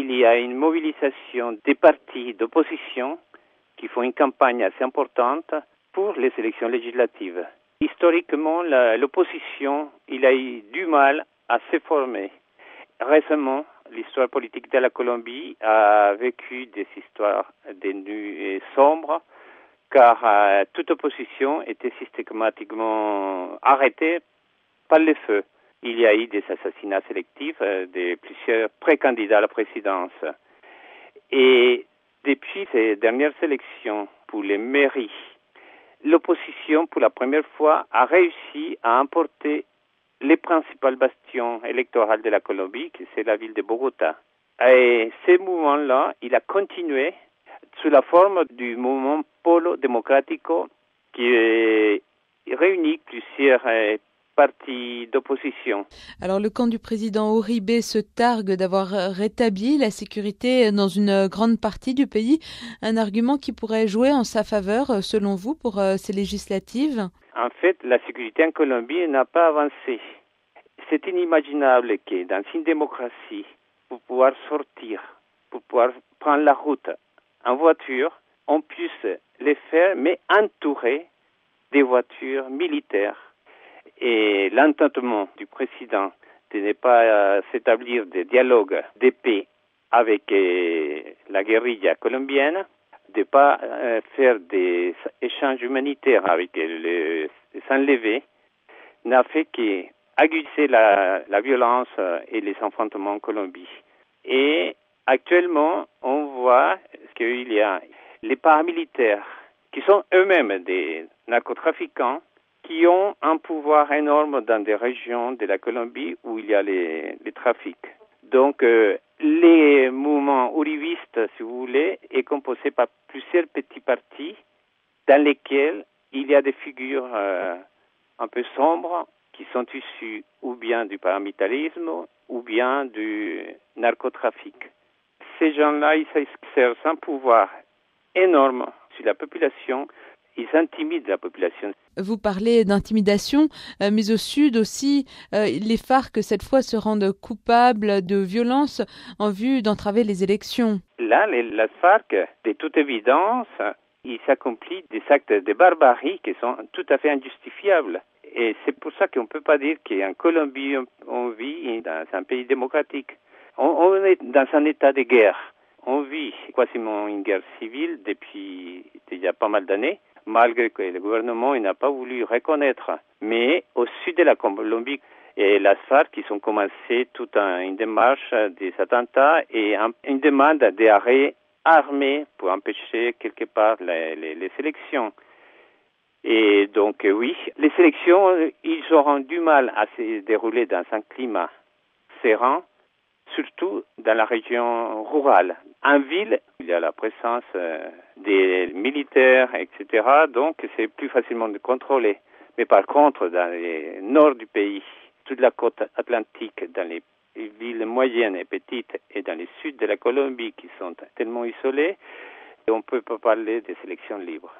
il y a une mobilisation des partis d'opposition qui font une campagne assez importante pour les élections législatives. Historiquement, l'opposition, il a eu du mal à se former. Récemment, l'histoire politique de la Colombie a vécu des histoires des nuits sombres, car toute opposition était systématiquement arrêtée par le feu. Il y a eu des assassinats sélectifs de plusieurs précandidats à la présidence. Et depuis ces dernières élections pour les mairies, l'opposition, pour la première fois, a réussi à emporter les principaux bastions électoraux de la Colombie, qui c'est la ville de Bogota. Et ce mouvement-là, il a continué sous la forme du mouvement Polo Democrático qui réunit plusieurs partis d'opposition. Alors le camp du président Uribe se targue d'avoir rétabli la sécurité dans une grande partie du pays, un argument qui pourrait jouer en sa faveur, selon vous, pour ces législatives? En fait, la sécurité en Colombie n'a pas avancé. C'est inimaginable que dans une démocratie, pour pouvoir sortir, pour pouvoir prendre la route en voiture, on puisse le faire, mais entouré des voitures militaires. Et l'entendement du président de ne pas s'établir des dialogues de paix avec la guérilla colombienne, de ne pas faire des échanges humanitaires avec les enlevés, n'a fait qu'aiguiser la violence et les affrontements en Colombie. Et actuellement, on voit qu'il y a les paramilitaires qui sont eux-mêmes des narcotrafiquants qui ont un pouvoir énorme dans des régions de la Colombie où il y a les trafics. Donc, les mouvements uribistes, si vous voulez, est composé par plusieurs petits partis dans lesquels il y a des figures un peu sombres qui sont issues ou bien du paramilitarisme ou bien du narcotrafic. Ces gens-là, ils exercent un pouvoir énorme sur la population. Ils intimident la population. Vous parlez d'intimidation, mais au sud aussi, les FARC, cette fois, se rendent coupables de violences en vue d'entraver les élections. Là, la FARC, de toute évidence, ils accomplissent des actes de barbarie qui sont tout à fait injustifiables. Et c'est pour ça qu'on ne peut pas dire qu'en Colombie, on vit dans un pays démocratique. On est dans un état de guerre. On vit quasiment une guerre civile depuis déjà pas mal d'années, malgré que le gouvernement n'a pas voulu reconnaître. Mais au sud de la Colombie, et les FARC qui ont commencé toute une démarche des attentats et une demande d'arrêt armé pour empêcher quelque part les élections. Et donc oui, les élections, ils auront du mal à se dérouler dans un climat serein, surtout dans la région rurale. En ville, il y a la présence des militaires, etc., donc c'est plus facilement de contrôler. Mais par contre, dans le nord du pays, toute la côte atlantique, dans les villes moyennes et petites, et dans le sud de la Colombie, qui sont tellement isolées, on ne peut pas parler des élections libres.